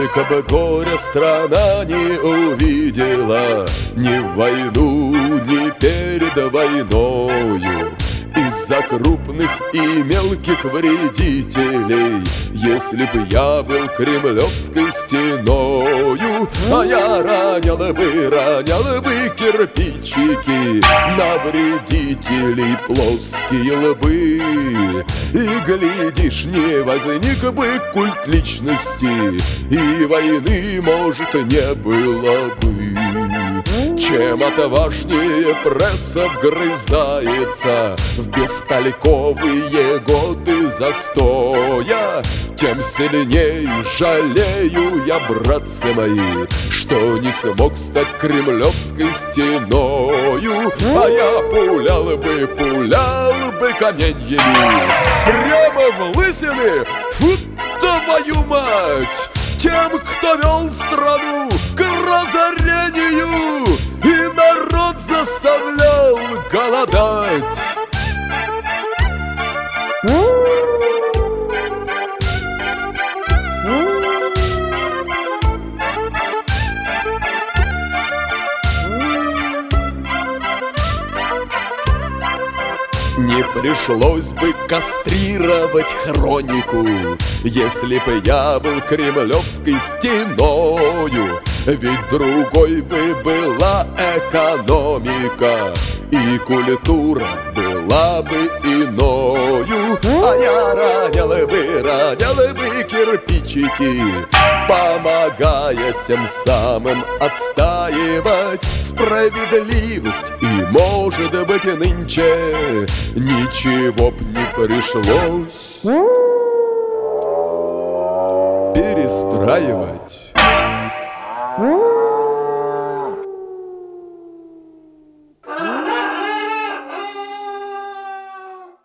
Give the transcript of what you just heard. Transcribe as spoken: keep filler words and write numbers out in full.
Сколько бы горя страна не увидела, ни в войну, ни перед войною, из-за крупных и мелких вредителей. Если б я был кремлевской стеною, а я ронял бы, ронял бы кирпичики на вредителей плоские лбы. И, глядишь, не возник бы культ личности, и войны, может, не было бы. Чем отважнее пресса вгрызается в бестолковые годы застоя, тем сильней жалею я, братцы мои, что не смог стать кремлевской стеною. А я пулял бы, пулял бы каменьями прямо в лысины, фу, твою мать, тем, кто вел страну к разорению и народ заставлял голодать. Не пришлось бы кастрировать хронику, если бы я был кремлевской стеною. Ведь другой бы была экономика, и культура была бы иною. А я ронял бы, ронял бы кирпичики, помогая тем самым отстаивать справедливость. И, может быть, нынче ничего б не пришлось перестраивать.